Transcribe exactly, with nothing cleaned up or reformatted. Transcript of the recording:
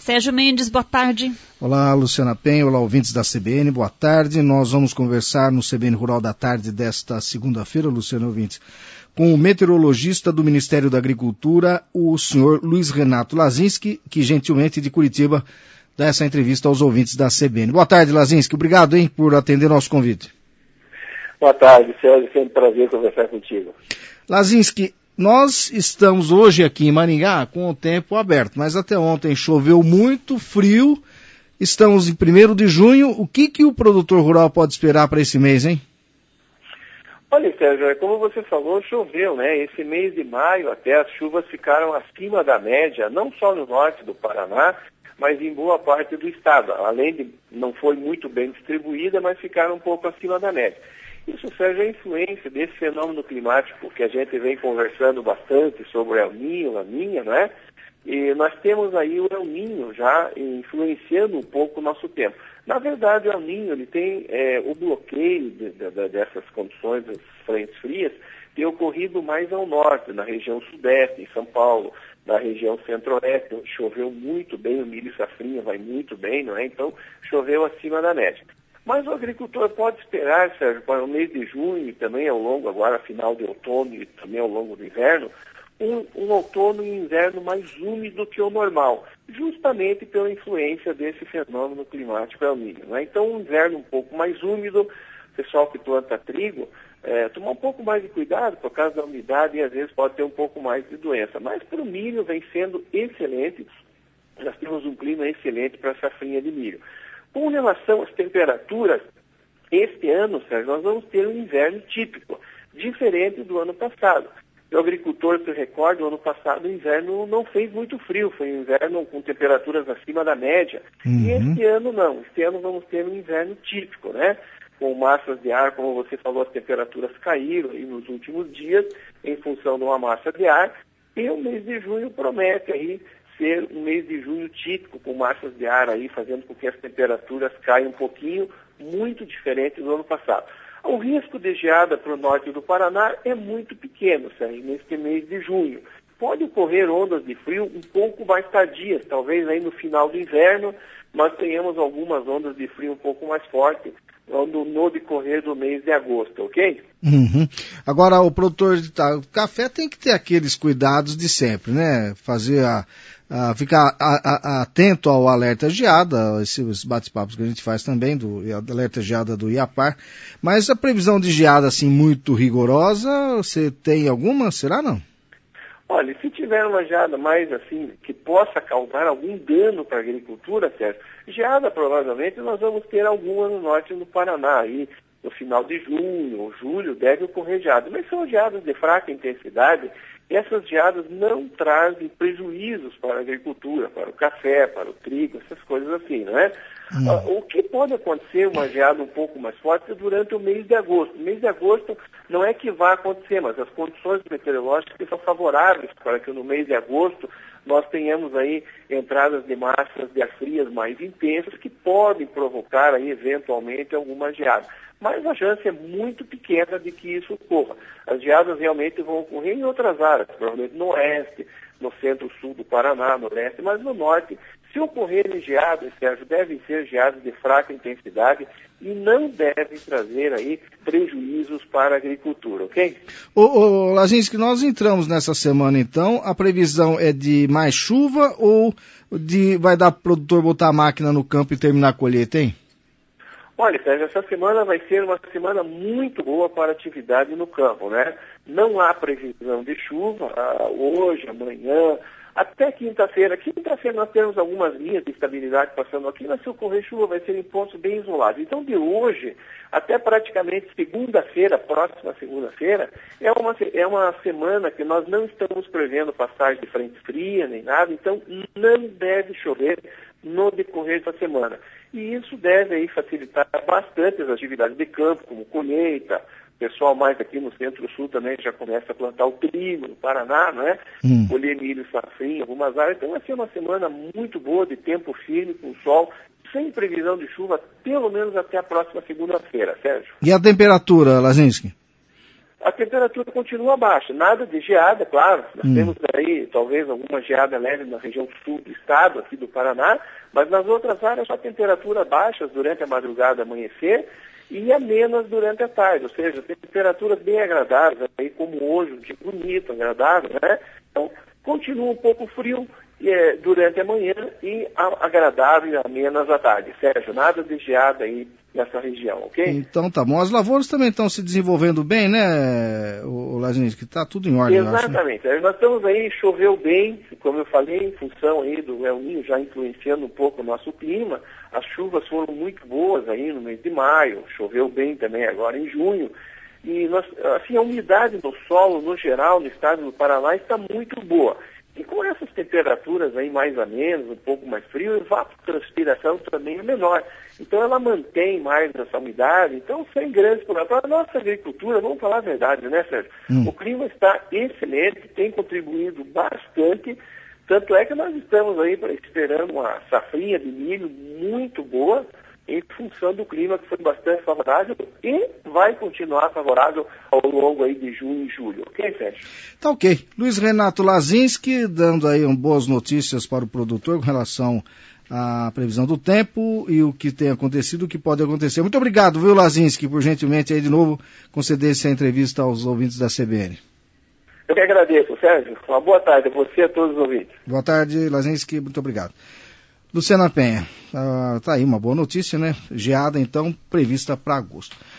Sérgio Mendes, boa tarde. Olá, Luciana Penha, olá, ouvintes da C B N, boa tarde. Nós vamos conversar no C B N Rural da Tarde desta segunda-feira, Luciana, ouvintes, com o meteorologista do Ministério da Agricultura, o senhor Luiz Renato Lazinski, que gentilmente de Curitiba dá essa entrevista aos ouvintes da C B N. Boa tarde, Lazinski, obrigado, hein, por atender nosso convite. Boa tarde, Sérgio, sempre um prazer conversar contigo. Lazinski, nós estamos hoje aqui em Maringá com o tempo aberto, mas até ontem choveu muito, frio, estamos em primeiro de junho, o que, que o produtor rural pode esperar para esse mês, hein? Olha, Sérgio, como você falou, choveu, né? Esse mês de maio até as chuvas ficaram acima da média, não só no norte do Paraná, mas em boa parte do estado. Além de não foi muito bem distribuída, mas ficaram um pouco acima da média. Isso, Sérgio, é a influência desse fenômeno climático que a gente vem conversando bastante sobre o El Niño, Laninha, não é? E nós temos aí o El Niño já influenciando um pouco o nosso tempo. Na verdade, o El Niño, ele tem é, o bloqueio de, de, de, dessas condições, das frentes frias, tem ocorrido mais ao norte, na região sudeste, em São Paulo, na região centro-oeste, onde choveu muito bem, o milho safrinha vai muito bem, não é? Então, choveu acima da média. Mas o agricultor pode esperar, Sérgio, para o mês de junho e também ao longo, agora final de outono e também ao longo do inverno, um, um outono e inverno mais úmido que o normal, justamente pela influência desse fenômeno climático El Niño, né? Então, um inverno um pouco mais úmido, pessoal que planta trigo, é, tomar um pouco mais de cuidado por causa da umidade e às vezes pode ter um pouco mais de doença. Mas para o milho vem sendo excelente, nós temos um clima excelente para a safrinha de milho. Com relação às temperaturas, este ano, Sérgio, nós vamos ter um inverno típico, diferente do ano passado. O agricultor se recorda, o ano passado o inverno não fez muito frio, foi um inverno com temperaturas acima da média. Uhum. E este ano não, este ano vamos ter um inverno típico, né? Com massas de ar, como você falou, as temperaturas caíram aí nos últimos dias em função de uma massa de ar. E o mês de junho promete aí ser um mês de junho típico, com massas de ar aí, fazendo com que as temperaturas caiam um pouquinho, muito diferente do ano passado. O risco de geada para o norte do Paraná é muito pequeno, Sérgio, neste mês de junho. Pode ocorrer ondas de frio um pouco mais tardias, talvez aí no final do inverno, nós tenhamos algumas ondas de frio um pouco mais fortes no, no decorrer do mês de agosto, ok? Uhum. Agora, o produtor de café tem que ter aqueles cuidados de sempre, né? Fazer a, a ficar a, a, atento ao alerta geada, esses bate-papos que a gente faz também, do alerta geada do IAPAR. Mas a previsão de geada, assim, muito rigorosa, você tem alguma? Será não? Olha, se tiver uma geada mais assim, que possa causar algum dano para a agricultura, Sérgio, geada provavelmente nós vamos ter alguma no norte do Paraná, aí no final de junho ou julho deve ocorrer geada, mas são geadas de fraca intensidade e essas geadas não trazem prejuízos para a agricultura, para o café, para o trigo, essas coisas assim, não é? Hum. Uh, o que pode acontecer, uma geada um pouco mais forte, é durante o mês de agosto. O mês de agosto não é que vai acontecer, mas as condições meteorológicas são favoráveis para que no mês de agosto nós tenhamos aí entradas de massas de ar frias mais intensas que podem provocar aí eventualmente alguma geada. Mas a chance é muito pequena de que isso ocorra. As geadas realmente vão ocorrer em outras áreas, provavelmente no oeste, no centro-sul do Paraná, no leste, mas no norte. Se ocorrerem geadas, Sérgio, devem ser geadas de fraca intensidade e não devem trazer aí prejuízos para a agricultura, ok? Ô, ô Lazinski, nós entramos nessa semana então, a previsão é de mais chuva ou de vai dar para o produtor botar a máquina no campo e terminar a colheita, hein? Olha, Sérgio, essa semana vai ser uma semana muito boa para a atividade no campo, né? Não há previsão de chuva ah, hoje, amanhã, até quinta-feira. Quinta-feira nós temos algumas linhas de estabilidade passando aqui, mas se ocorrer chuva vai ser em pontos bem isolados. Então, de hoje até praticamente segunda-feira, próxima segunda-feira, é uma, é uma semana que nós não estamos prevendo passagem de frente fria nem nada, então não deve chover no decorrer da semana. E isso deve aí facilitar bastante as atividades de campo, como colheita. O pessoal mais aqui no centro-sul também já começa a plantar o trigo, no Paraná, não é? Hum. Colher milho, safrinha, algumas áreas. Então vai ser uma semana muito boa, de tempo firme, com sol, sem previsão de chuva, pelo menos até a próxima segunda-feira, Sérgio. E a temperatura, Lazinski? a temperatura continua baixa. Nada de geada, claro. Nós hum. temos aí, talvez, alguma geada leve na região sul do estado, aqui do Paraná, mas nas outras áreas só temperatura baixa durante a madrugada e amanhecer e amenas durante a tarde, ou seja, temperaturas bem agradáveis, aí como hoje, um dia bonito, agradável, né? Então, continua um pouco frio é, durante a manhã e a, agradável e amenas à tarde. Sérgio, nada de geada aí nessa região, ok? Então tá bom. As lavouras também estão se desenvolvendo bem, né, o Lazinski, que está tudo em ordem, Exatamente. Eu acho, né? Nós estamos aí, choveu bem, como eu falei, em função aí do El Niño já influenciando um pouco o nosso clima. As chuvas foram muito boas aí no mês de maio, choveu bem também agora em junho. E nós, assim, a umidade do solo, no geral, no estado do Paraná está muito boa. E com essas temperaturas aí mais amenas, um pouco mais frio, a evapotranspiração também é menor. Então ela mantém mais essa umidade, então sem grandes problemas. Para a nossa agricultura, vamos falar a verdade, né, Sérgio? Hum. O clima está excelente, tem contribuído bastante, tanto é que nós estamos aí esperando uma safrinha de milho muito boa, em função do clima que foi bastante favorável e vai continuar favorável ao longo aí de junho e julho. Ok, Sérgio? Tá ok. Luiz Renato Lazinski, dando aí um, boas notícias para o produtor com relação à previsão do tempo e o que tem acontecido, o que pode acontecer. Muito obrigado, viu, Lazinski, por gentilmente aí de novo conceder essa entrevista aos ouvintes da C B N. Eu que agradeço, Sérgio. Uma boa tarde a você e a todos os ouvintes. Boa tarde, Lazinski. Muito obrigado. Luciana Penha, uh, tá aí uma boa notícia, né? Geada, então, prevista para agosto.